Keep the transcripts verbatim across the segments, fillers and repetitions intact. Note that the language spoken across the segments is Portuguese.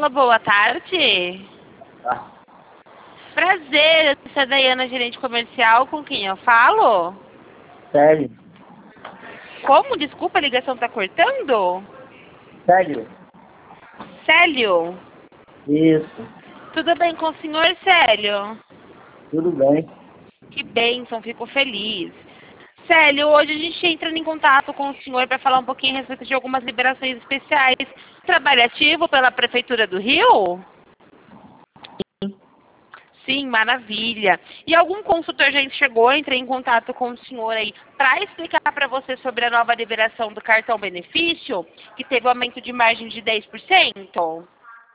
Alô, boa tarde. Ah, Prazer, essa é a Dayana, gerente comercial, com quem eu falo? sério? Como? Desculpa, a ligação tá cortando? Sério? Célio? Isso, Tudo bem com o senhor, Célio? tudo bem. Que bênção, fico feliz. Célio, hoje a gente entra em contato com o senhor para falar um pouquinho a respeito de algumas liberações especiais. Trabalho ativo pela Prefeitura do Rio? Sim, maravilha. E algum consultor já chegou, entrei em contato com o senhor aí para explicar para você sobre a nova liberação do cartão benefício, que teve aumento de margem de dez por cento?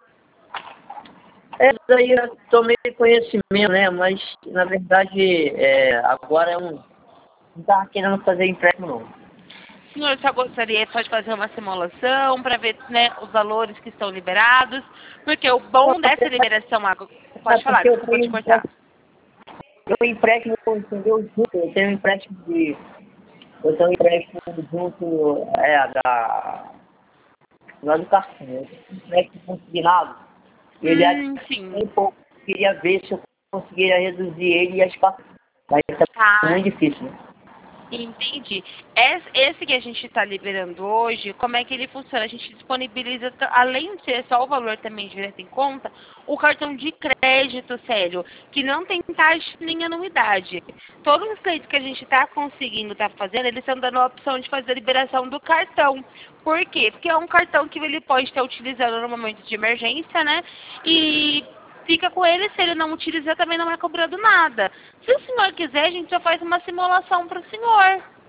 É, daí eu tomei conhecimento, né? Mas, na verdade, é, agora eu não não estava querendo fazer empréstimo, não. O senhor só gostaria só de fazer uma simulação para ver, né, os valores que estão liberados, porque o bom dessa liberação agora... Pode Sabe falar, porque eu desculpa tenho te um cortar. empréstimo, eu empréstimo, entendeu? Junto, eu tenho um empréstimo de. Eu tenho um empréstimo junto é, da. Lá do cartão. Eu tenho um empréstimo consignado. Ele é Hum, sim. um pouco. Queria ver se eu conseguiria reduzir ele e as partes. Mas é Tá. muito difícil, né? Entendi. Esse esse que a gente está liberando hoje, como é que ele funciona? A gente disponibiliza, t- além de ser só o valor também direto em conta, o cartão de crédito, sério, que não tem taxa nem anuidade. Todos os clientes que a gente está conseguindo, estar fazendo, eles estão dando a opção de fazer a liberação do cartão. Por quê? Porque é um cartão que ele pode estar utilizando no momento de emergência, né? E fica com ele, se ele não utilizar também não é cobrado nada. Se o senhor quiser, a gente já faz uma simulação para o senhor.